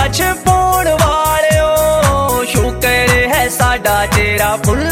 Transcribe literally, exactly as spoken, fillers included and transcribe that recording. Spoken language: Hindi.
छ पाउण वालियो शुक्र है साडा तेरा फुल